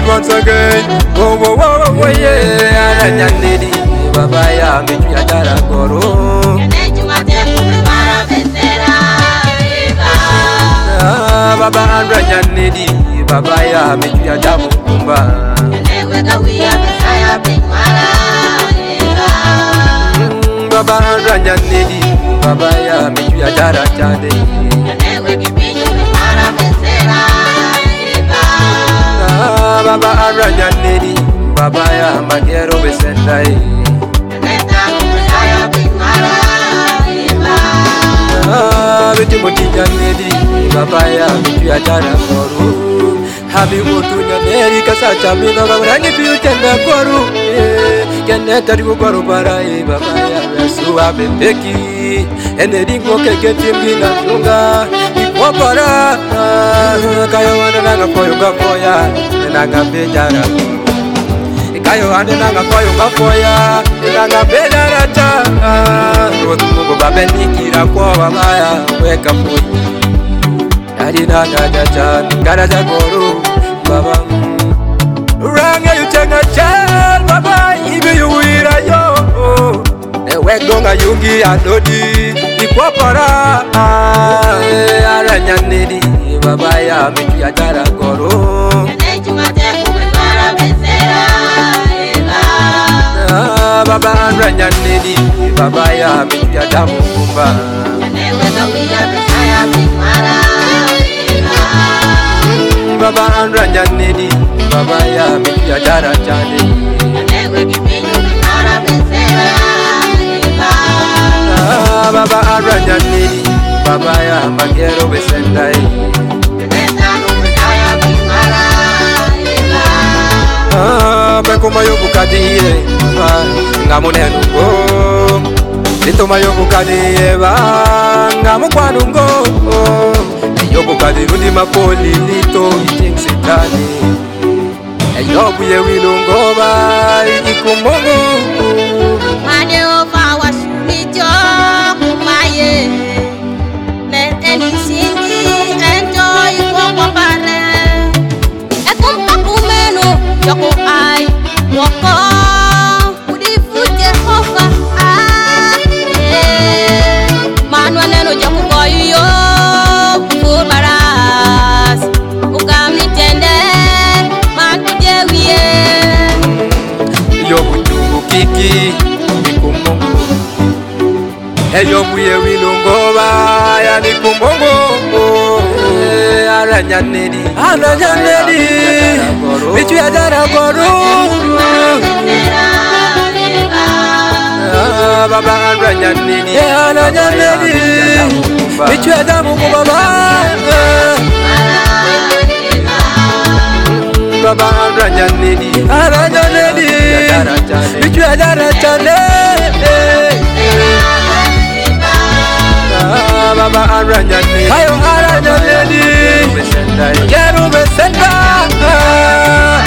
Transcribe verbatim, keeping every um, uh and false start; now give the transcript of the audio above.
once again. Oh, oh, oh, oh, yeah. Aranyaneri, Baba ya mitu ya jara goro. Ah, Baba Aranyaneri, Baba ya mitu ya jamu kumba. Baba Aranyaneri, Baba ya mitu ya jara chade. Ah, Baba Aranyaneri, Baba ya magero besendai. Ah, bitu motijaneri, Baba ya mitu ya jara koru. Habi mutu nyaneri kasa chamino kamurangi piu tenda koru. Kene taribu koru parai, Baba ya resu abepeki. Ene ringo keke timgi na tunga. Wapara kayo ande nanga koyo gafoya nanga bejara kayo ande nanga koyo gafoya nanga bejara ta Mungu babe nikira kwa babaya weka moyo dari nanga jaja garaja goro baba uranga yutenga chal baba ibe yuwira yo e wegonga yungi adodi ikwapara Aranyaneri, Baba ya mitu ya jara goro. Ah, Baba Aranyaneri, Baba ya mitu ya jamu kumba. Baba Aranyaneri, Baba ya mitu ya jara chade. Ah, Baba Aranyaneri, Baba ya magero besendai. Ah, beko mayobu kadiye, ngamune nungo. Lito mayobu kadiye ba, ngamu kwa nungo. Yobu kadirundi mapoli lito iting sitani. Yobu ye wilungo ba, ikumongo. Madeo fa wasunijo kumaye. Let any singi enjoy kwa pare. Ekum pakumeno yoko ai wako udifuje hofa ah eh manwa neno jamu koyo kubaras ukamni tende makujewie Yobu tungu kiki ikumongo. Yobu ye wilungo ba ya nikumongo. Aranyaneri, Aranyaneri, mitu ya jara goro. Ah, Baba Aranyaneri, Aranyaneri, mitu ya jamu kumba. Baba Aranyaneri, Aranyaneri, mitu ya jara chade. Baba Aranyaneri, ayo Aranyaneri, Gero besenda,